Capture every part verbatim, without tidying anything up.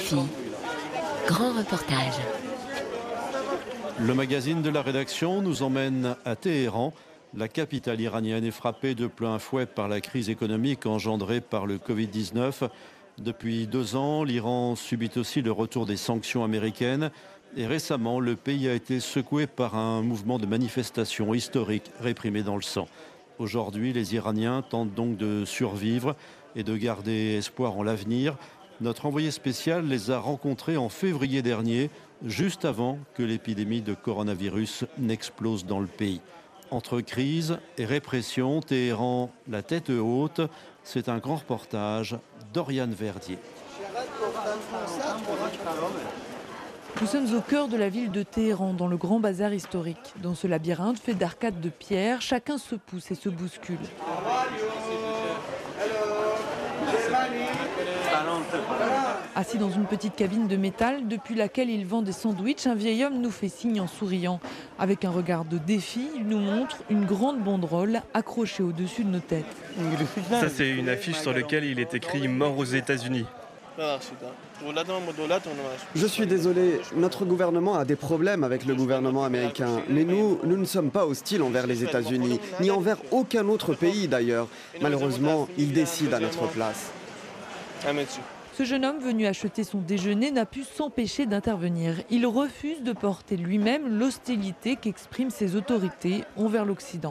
Lutfi. Grand reportage. Le magazine de la rédaction nous emmène à Téhéran. La capitale iranienne est frappée de plein fouet par la crise économique engendrée par le covid dix-neuf. Depuis deux ans, l'Iran subit aussi le retour des sanctions américaines. Et récemment, le pays a été secoué par un mouvement de manifestation historique réprimé dans le sang. Aujourd'hui, les Iraniens tentent donc de survivre et de garder espoir en l'avenir. Notre envoyé spécial les a rencontrés en février dernier, juste avant que l'épidémie de coronavirus n'explose dans le pays. Entre crise et répression, Téhéran, la tête haute, c'est un grand reportage d'Oriane Verdier. Nous sommes au cœur de la ville de Téhéran, dans le grand bazar historique. Dans ce labyrinthe fait d'arcades de pierre, chacun se pousse et se bouscule. Assis dans une petite cabine de métal, depuis laquelle il vend des sandwichs, un vieil homme nous fait signe en souriant. Avec un regard de défi, il nous montre une grande banderole accrochée au-dessus de nos têtes. Ça, c'est une affiche sur laquelle il est écrit « Mort aux États-Unis ». Je suis désolé, notre gouvernement a des problèmes avec le gouvernement américain. Mais nous, nous ne sommes pas hostiles envers les États-Unis, ni envers aucun autre pays d'ailleurs. Malheureusement, ils décident à notre place. Ce jeune homme venu acheter son déjeuner n'a pu s'empêcher d'intervenir. Il refuse de porter lui-même l'hostilité qu'expriment ses autorités envers l'Occident.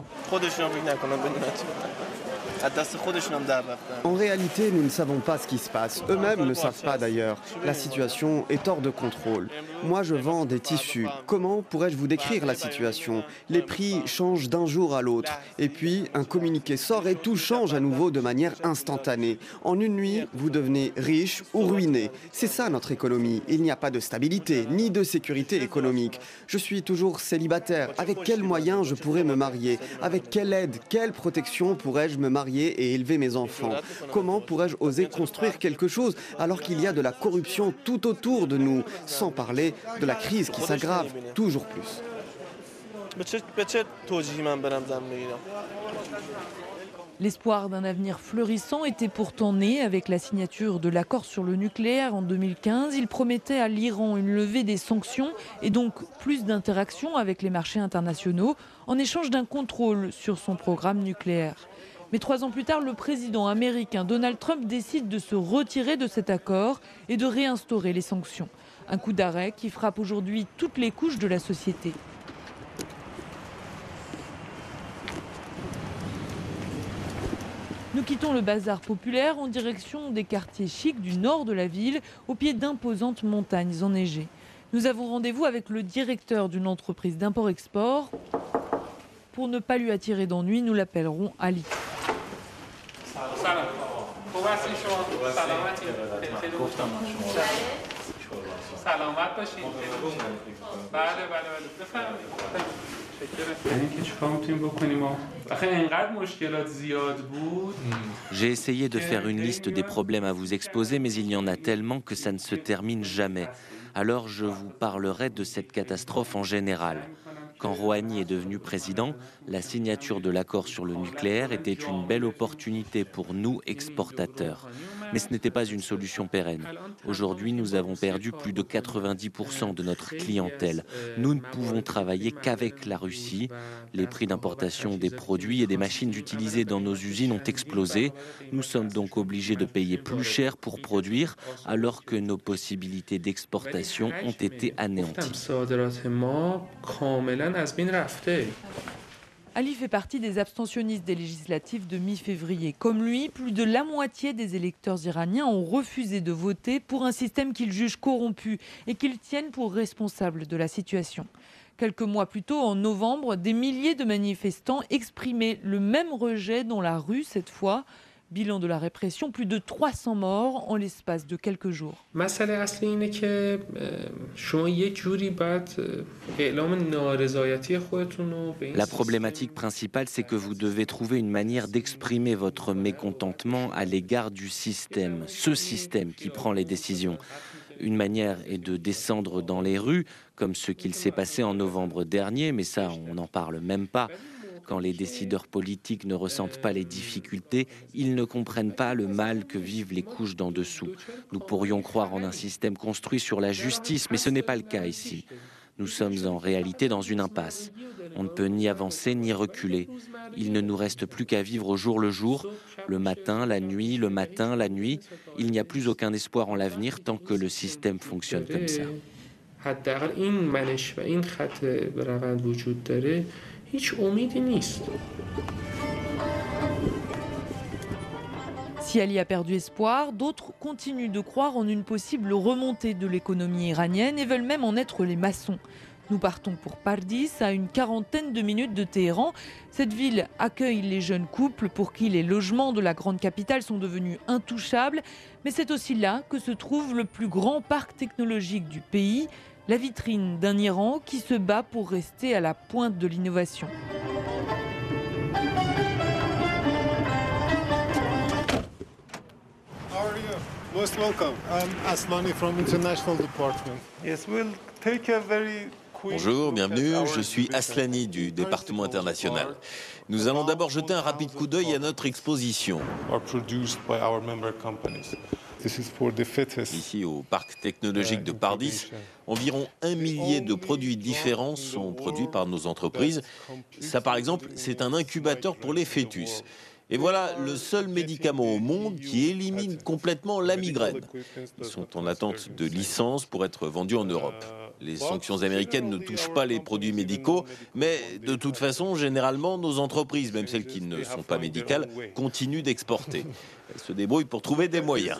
En réalité, nous ne savons pas ce qui se passe. Eux-mêmes ne savent pas d'ailleurs. La situation est hors de contrôle. Moi, je vends des tissus. Comment pourrais-je vous décrire la situation? Les prix changent d'un jour à l'autre. Et puis, un communiqué sort et tout change à nouveau de manière instantanée. En une nuit, vous devenez riche ou ruiné. C'est ça notre économie. Il n'y a pas de stabilité, ni de sécurité économique. Je suis toujours célibataire. Avec quels moyens je pourrais me marier? Avec quelle aide, quelle protection pourrais-je me marier et élever mes enfants? Comment pourrais-je oser construire quelque chose alors qu'il y a de la corruption tout autour de nous, sans parler de la crise qui s'aggrave toujours plus? L'espoir d'un avenir fleurissant était pourtant né avec la signature de l'accord sur le nucléaire en deux mille quinze. Il promettait à l'Iran une levée des sanctions et donc plus d'interaction avec les marchés internationaux en échange d'un contrôle sur son programme nucléaire. Mais trois ans plus tard, le président américain Donald Trump décide de se retirer de cet accord et de réinstaurer les sanctions. Un coup d'arrêt qui frappe aujourd'hui toutes les couches de la société. Nous quittons le bazar populaire en direction des quartiers chics du nord de la ville, au pied d'imposantes montagnes enneigées. Nous avons rendez-vous avec le directeur d'une entreprise d'import-export. Pour ne pas lui attirer d'ennui, nous l'appellerons Ali. J'ai essayé de faire une liste des problèmes à vous exposer, mais il y en a tellement que ça ne se termine jamais. Alors je vous parlerai de cette catastrophe en général. Quand Rouhani est devenu président, la signature de l'accord sur le nucléaire était une belle opportunité pour nous, exportateurs. Mais ce n'était pas une solution pérenne. Aujourd'hui, nous avons perdu plus de quatre-vingt-dix pour cent de notre clientèle. Nous ne pouvons travailler qu'avec la Russie. Les prix d'importation des produits et des machines utilisées dans nos usines ont explosé. Nous sommes donc obligés de payer plus cher pour produire, alors que nos possibilités d'exportation ont été anéanties. Ali fait partie des abstentionnistes des législatives de mi-février. Comme lui, plus de la moitié des électeurs iraniens ont refusé de voter pour un système qu'ils jugent corrompu et qu'ils tiennent pour responsable de la situation. Quelques mois plus tôt, en novembre, des milliers de manifestants exprimaient le même rejet dans la rue cette fois. Bilan de la répression, plus de trois cents morts en l'espace de quelques jours. La problématique principale, c'est que vous devez trouver une manière d'exprimer votre mécontentement à l'égard du système, ce système qui prend les décisions. Une manière est de descendre dans les rues, comme ce qu'il s'est passé en novembre dernier, mais ça, on n'en parle même pas. Quand les décideurs politiques ne ressentent pas les difficultés, ils ne comprennent pas le mal que vivent les couches d'en dessous. Nous pourrions croire en un système construit sur la justice, mais ce n'est pas le cas ici. Nous sommes en réalité dans une impasse. On ne peut ni avancer ni reculer. Il ne nous reste plus qu'à vivre au jour le jour, le matin, la nuit, le matin, la nuit. Il n'y a plus aucun espoir en l'avenir tant que le système fonctionne comme ça. Si Ali a perdu espoir, d'autres continuent de croire en une possible remontée de l'économie iranienne et veulent même en être les maçons. Nous partons pour Pardis, à une quarantaine de minutes de Téhéran. Cette ville accueille les jeunes couples pour qui les logements de la grande capitale sont devenus intouchables. Mais c'est aussi là que se trouve le plus grand parc technologique du pays, la vitrine d'un Iran qui se bat pour rester à la pointe de l'innovation. Most welcome. I'm Aslani from International Department. Yes, we'll take a very Bonjour, bienvenue, je suis Aslani du département international. Nous allons d'abord jeter un rapide coup d'œil à notre exposition. Ici, au parc technologique de Pardis, environ un millier de produits différents sont produits par nos entreprises. Ça, par exemple, c'est un incubateur pour les fœtus. Et voilà le seul médicament au monde qui élimine complètement la migraine. Ils sont en attente de licence pour être vendus en Europe. Les sanctions américaines ne touchent pas les produits médicaux, mais de toute façon, généralement, nos entreprises, même celles qui ne sont pas médicales, continuent d'exporter. Elles se débrouillent pour trouver des moyens.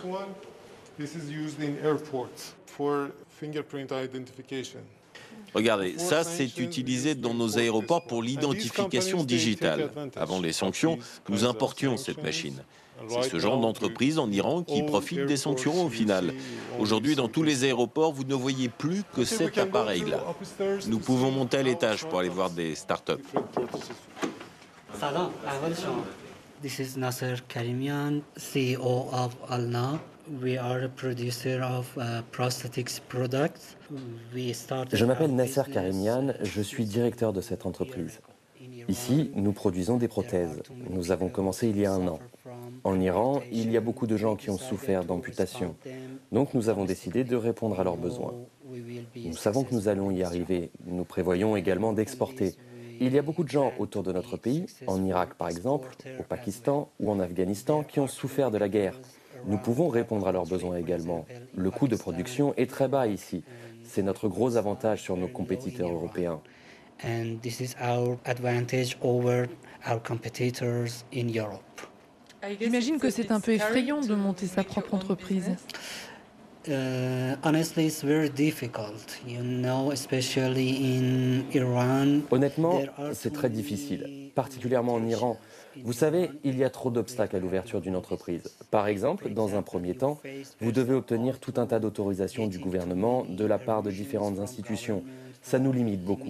Regardez, ça c'est utilisé dans nos aéroports pour l'identification digitale. Avant les sanctions, nous importions cette machine. C'est ce genre d'entreprise en Iran qui profite des sanctions au final. Aujourd'hui, dans tous les aéroports, vous ne voyez plus que cet appareil-là. Nous pouvons monter à l'étage pour aller voir des startups. Salam, this is Nasser Karimian, C E O of Alna. We are a producer of uh, prosthetics products. We started Je m'appelle Nasser Karimian, je suis directeur de cette entreprise. Ici, nous produisons des prothèses. Nous avons commencé il y a un an. En Iran, il y a beaucoup de gens qui ont souffert d'amputations. Donc nous avons décidé de répondre à leurs besoins. Nous savons que nous allons y arriver. Nous prévoyons également d'exporter. Il y a beaucoup de gens autour de notre pays, en Irak par exemple, au Pakistan ou en Afghanistan, qui ont souffert de la guerre. Nous pouvons répondre à leurs besoins également. Le coût de production est très bas ici. C'est notre gros avantage sur nos compétiteurs européens. And this is our advantage over our competitors in Europe. J'imagine que c'est un peu effrayant de monter sa propre entreprise. Uh, honestly, it's very difficult, you know, especially in Iran. Honnêtement, c'est très difficile, particulièrement en Iran. Vous savez, il y a trop d'obstacles à l'ouverture d'une entreprise. Par exemple, dans un premier temps, vous devez obtenir tout un tas d'autorisations du gouvernement de la part de différentes institutions. Ça nous limite beaucoup.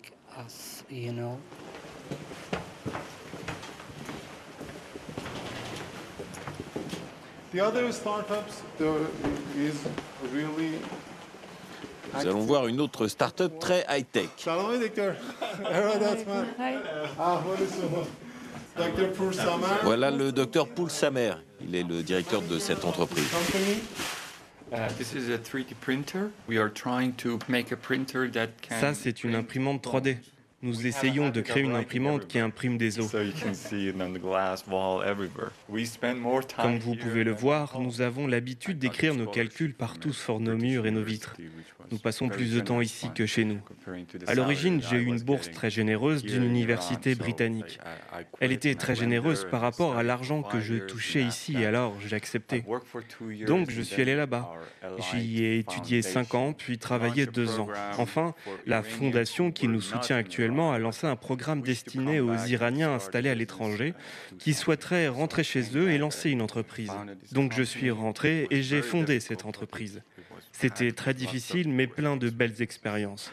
Nous allons voir une autre start-up très high-tech. Voilà le docteur Poul Samer. Il est le directeur de cette entreprise. Ça, c'est une imprimante trois D. Nous essayons de créer une imprimante qui imprime des os. Comme vous pouvez le voir, nous avons l'habitude d'écrire nos calculs partout sur nos murs et nos vitres. Nous passons plus de temps ici que chez nous. À l'origine, j'ai eu une bourse très généreuse d'une université britannique. Elle était très généreuse par rapport à l'argent que je touchais ici, et alors j'ai accepté. Donc je suis allé là-bas. J'y ai étudié cinq ans, puis travaillé deux ans. Enfin, la fondation qui nous soutient actuellement a lancé un programme destiné aux Iraniens installés à l'étranger qui souhaiteraient rentrer chez eux et lancer une entreprise. Donc je suis rentré et j'ai fondé cette entreprise. C'était très difficile, mais plein de belles expériences.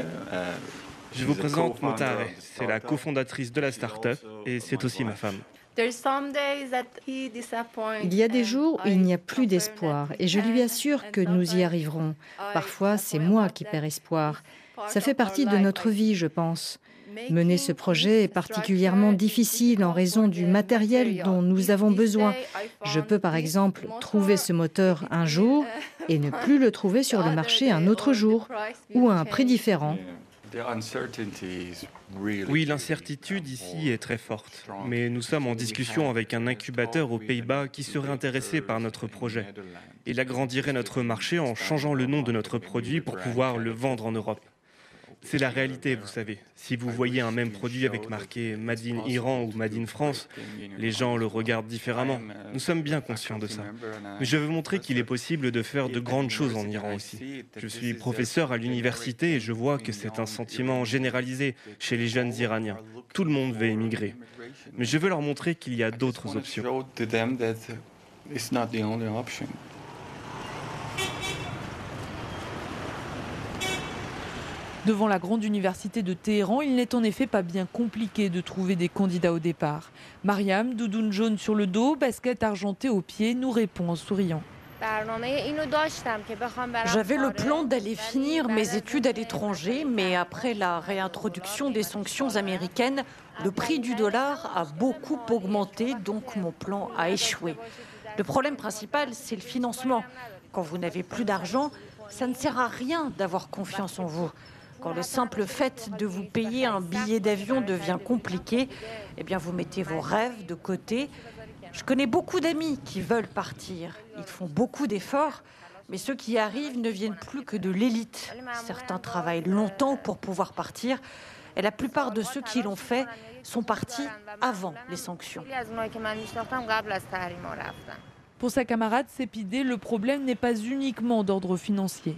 Je vous présente Motahareh. C'est la cofondatrice de la start-up et c'est aussi ma femme. Il y a des jours où il n'y a plus d'espoir et je lui assure que nous y arriverons. Parfois, c'est moi qui perds espoir. Ça fait partie de notre vie, je pense. Mener ce projet est particulièrement difficile en raison du matériel dont nous avons besoin. Je peux par exemple trouver ce moteur un jour et ne plus le trouver sur le marché un autre jour ou à un prix différent. Oui, l'incertitude ici est très forte, mais nous sommes en discussion avec un incubateur aux Pays-Bas qui serait intéressé par notre projet. Il agrandirait notre marché en changeant le nom de notre produit pour pouvoir le vendre en Europe. C'est la réalité, vous savez. Si vous voyez un même produit avec marqué Made in Iran ou Made in France, les gens le regardent différemment. Nous sommes bien conscients de ça. Mais je veux montrer qu'il est possible de faire de grandes choses en Iran aussi. Je suis professeur à l'université et je vois que c'est un sentiment généralisé chez les jeunes Iraniens. Tout le monde veut émigrer. Mais je veux leur montrer qu'il y a d'autres options. Devant la grande université de Téhéran, il n'est en effet pas bien compliqué de trouver des candidats au départ. Mariam, doudoune jaune sur le dos, basket argenté aux pieds, nous répond en souriant. J'avais le plan d'aller finir mes études à l'étranger, mais après la réintroduction des sanctions américaines, le prix du dollar a beaucoup augmenté, donc mon plan a échoué. Le problème principal, c'est le financement. Quand vous n'avez plus d'argent, ça ne sert à rien d'avoir confiance en vous. Quand le simple fait de vous payer un billet d'avion devient compliqué, eh bien vous mettez vos rêves de côté. Je connais beaucoup d'amis qui veulent partir. Ils font beaucoup d'efforts, mais ceux qui arrivent ne viennent plus que de l'élite. Certains travaillent longtemps pour pouvoir partir, et la plupart de ceux qui l'ont fait sont partis avant les sanctions. Pour sa camarade Sepideh, le problème n'est pas uniquement d'ordre financier.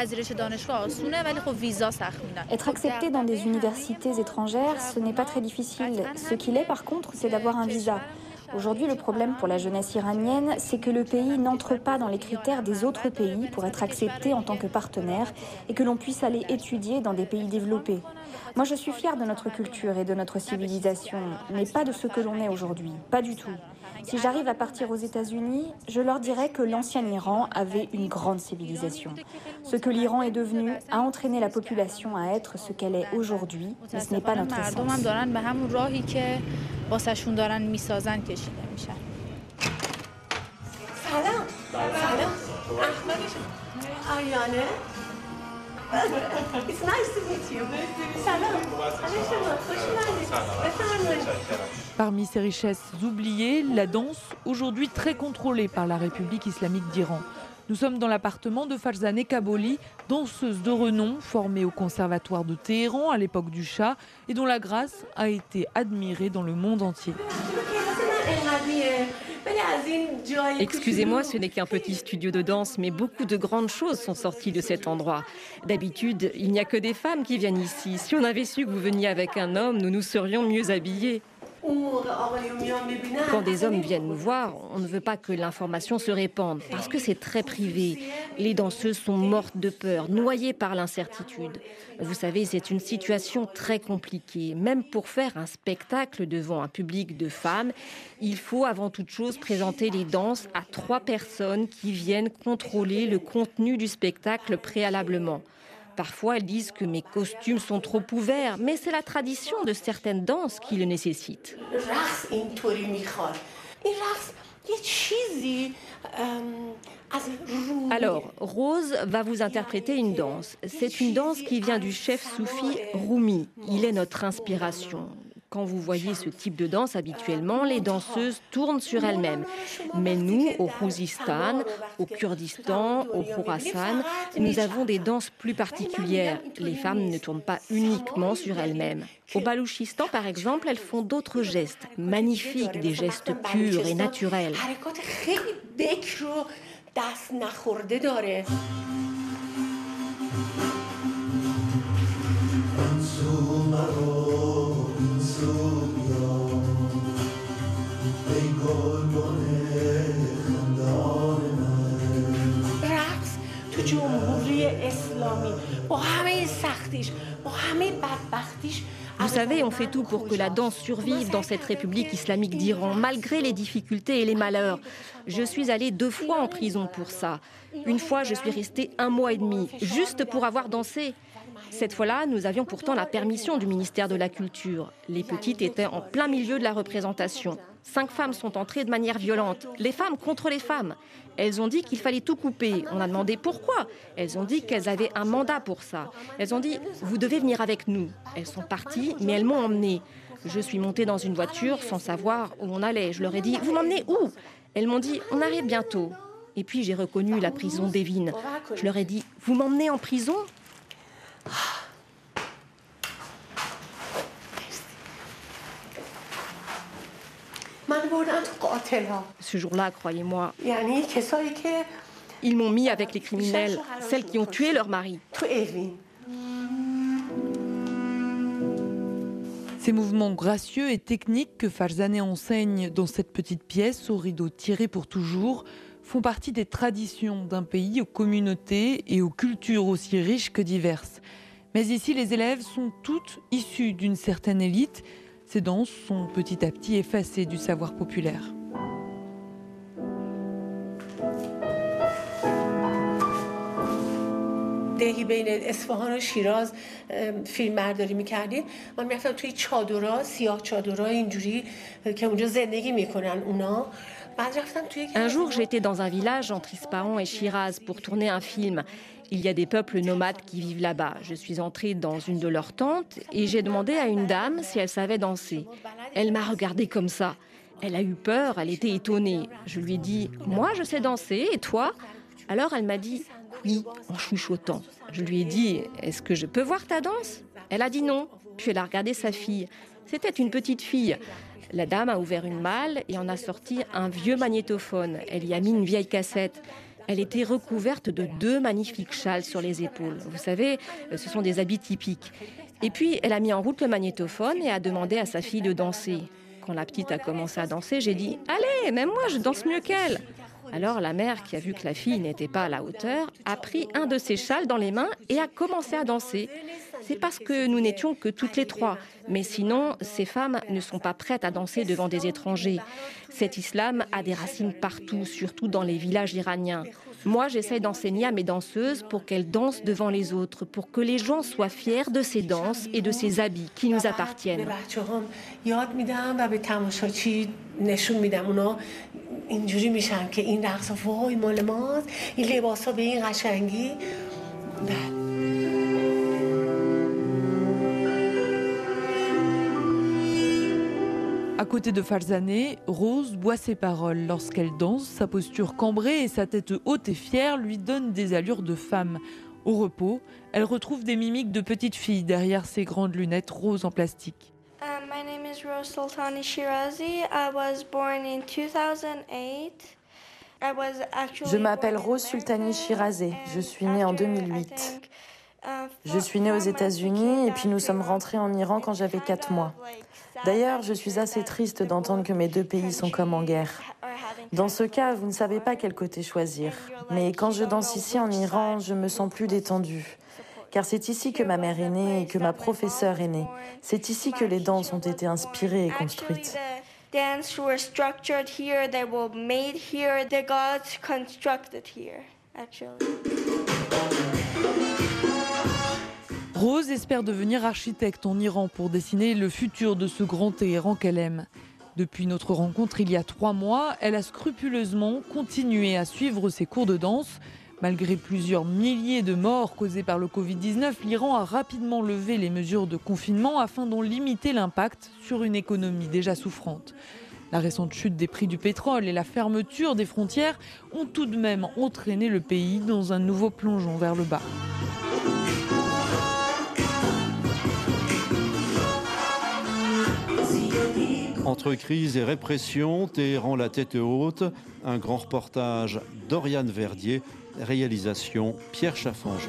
Être accepté dans des universités étrangères, ce n'est pas très difficile. Ce qu'il est, par contre, c'est d'avoir un visa. Aujourd'hui, le problème pour la jeunesse iranienne, c'est que le pays n'entre pas dans les critères des autres pays pour être accepté en tant que partenaire et que l'on puisse aller étudier dans des pays développés. Moi, je suis fière de notre culture et de notre civilisation, mais pas de ce que l'on est aujourd'hui, pas du tout. Si j'arrive à partir aux États-Unis, je leur dirais que l'ancien Iran avait une grande civilisation. Ce que l'Iran est devenu a entraîné la population à être ce qu'elle est aujourd'hui, mais ce n'est pas notre essence. Parmi ses richesses oubliées, la danse, aujourd'hui très contrôlée par la République islamique d'Iran. Nous sommes dans l'appartement de Farzaneh Kabboli, danseuse de renom, formée au conservatoire de Téhéran à l'époque du Shah et dont la grâce a été admirée dans le monde entier. Excusez-moi, ce n'est qu'un petit studio de danse, mais beaucoup de grandes choses sont sorties de cet endroit. D'habitude, il n'y a que des femmes qui viennent ici. Si on avait su que vous veniez avec un homme, nous nous serions mieux habillés. Quand des hommes viennent nous voir, on ne veut pas que l'information se répande, parce que c'est très privé. Les danseuses sont mortes de peur, noyées par l'incertitude. Vous savez, c'est une situation très compliquée. Même pour faire un spectacle devant un public de femmes, il faut avant toute chose présenter les danses à trois personnes qui viennent contrôler le contenu du spectacle préalablement. Parfois, elles disent que mes costumes sont trop ouverts, mais c'est la tradition de certaines danses qui le nécessite. Alors, Rose va vous interpréter une danse. C'est une danse qui vient du chef soufi Rumi. Il est notre inspiration. Quand vous voyez ce type de danse, habituellement, les danseuses tournent sur elles-mêmes. Mais nous, au Khouzistan, au Kurdistan, au Khorasan, nous avons des danses plus particulières. Les femmes ne tournent pas uniquement sur elles-mêmes. Au Balouchistan, par exemple, elles font d'autres gestes, magnifiques, des gestes purs et naturels. جمهوری اسلامی با همه سختیش با همه بدبختیش Vous savez, on fait tout pour que la danse survive dans cette République islamique d'Iran, malgré les difficultés et les malheurs. Je suis allée deux fois en prison pour ça. Une fois, je suis restée un mois et demi, juste pour avoir dansé. Cette fois-là, nous avions pourtant la permission du ministère de la Culture. Les petites étaient en plein milieu de la représentation. Cinq femmes sont entrées de manière violente. Les femmes contre les femmes. Elles ont dit qu'il fallait tout couper. On a demandé pourquoi. Elles ont dit qu'elles avaient un mandat pour ça. Elles ont dit « Vous devez venir avec nous ». Elles sont parties, mais elles m'ont emmenée. Je suis montée dans une voiture sans savoir où on allait. Je leur ai dit « Vous m'emmenez où ?» Elles m'ont dit « On arrive bientôt ». Et puis j'ai reconnu la prison d'Evin. Je leur ai dit « Vous m'emmenez en prison ?» Ce jour-là, croyez-moi, ils m'ont mis avec les criminels, celles qui ont tué leur mari. Ces mouvements gracieux et techniques que Farzaneh enseigne dans cette petite pièce au rideau tiré pour toujours font partie des traditions d'un pays aux communautés et aux cultures aussi riches que diverses. Mais ici, les élèves sont toutes issues d'une certaine élite. Ces danses sont petit à petit effacées du savoir populaire. دهی بین اصفهان و شیراز فیلم برداری می‌کردیم. من می‌رفتم توی چادرها، سیاه چادرها اینجوری که اونجا زندگی می‌کنن اونا. Un jour, j'étais dans un village entre Ispahan et Shiraz pour tourner un film. Il y a des peuples nomades qui vivent là-bas. Je suis entrée dans une de leurs tentes et j'ai demandé à une dame si elle savait danser. Elle m'a regardée comme ça. Elle a eu peur, elle était étonnée. Je lui ai dit « Moi, je sais danser, et toi ?» Alors elle m'a dit « Oui » en chuchotant. Je lui ai dit « Est-ce que je peux voir ta danse ?» Elle a dit non. Puis elle a regardé sa fille. C'était une petite fille. La dame a ouvert une malle et en a sorti un vieux magnétophone. Elle y a mis une vieille cassette. Elle était recouverte de deux magnifiques châles sur les épaules. Vous savez, ce sont des habits typiques. Et puis, elle a mis en route le magnétophone et a demandé à sa fille de danser. Quand la petite a commencé à danser, j'ai dit « Allez, même moi, je danse mieux qu'elle !» Alors la mère, qui a vu que la fille n'était pas à la hauteur, a pris un de ses châles dans les mains et a commencé à danser. C'est parce que nous n'étions que toutes les trois. Mais sinon, ces femmes ne sont pas prêtes à danser devant des étrangers. Cet islam a des racines partout, surtout dans les villages iraniens. Moi, j'essaie d'enseigner à mes danseuses pour qu'elles dansent devant les autres, pour que les gens soient fiers de ces danses et de ces habits qui nous appartiennent. اینجوری میشن که این رقص وای مال ماست این لباسا به این قشنگی. À côté de Farzaneh, Rose boit ses paroles. Lorsqu'elle danse, sa posture cambrée et sa tête haute et fière lui donnent des allures de femme. Au repos, elle retrouve des mimiques de petite fille derrière ses grandes lunettes roses en plastique. Um, my name is Rose Sultani Shirazi. I was born in two thousand eight. I was actually Je m'appelle Rose Sultani Shirazi. Je suis née en deux mille huit. Je suis née aux États-Unis et puis nous sommes rentrés en Iran quand j'avais quatre mois. D'ailleurs, je suis assez triste d'entendre que mes deux pays sont comme en guerre. Dans ce cas, vous ne savez pas quel côté choisir. Mais quand je danse ici en Iran, je me sens plus détendue. Car c'est ici que ma mère est née et que ma professeure est née. C'est ici que les danses ont été inspirées et construites. Rose espère devenir architecte en Iran pour dessiner le futur de ce grand Téhéran qu'elle aime. Depuis notre rencontre il y a trois mois, elle a scrupuleusement continué à suivre ses cours de danse. Malgré plusieurs milliers de morts causées par le Covid dix-neuf, l'Iran a rapidement levé les mesures de confinement afin d'en limiter l'impact sur une économie déjà souffrante. La récente chute des prix du pétrole et la fermeture des frontières ont tout de même entraîné le pays dans un nouveau plongeon vers le bas. Entre crise et répression, Téhéran la tête haute, un grand reportage d'Oriane Verdier, réalisation Pierre Chaffange.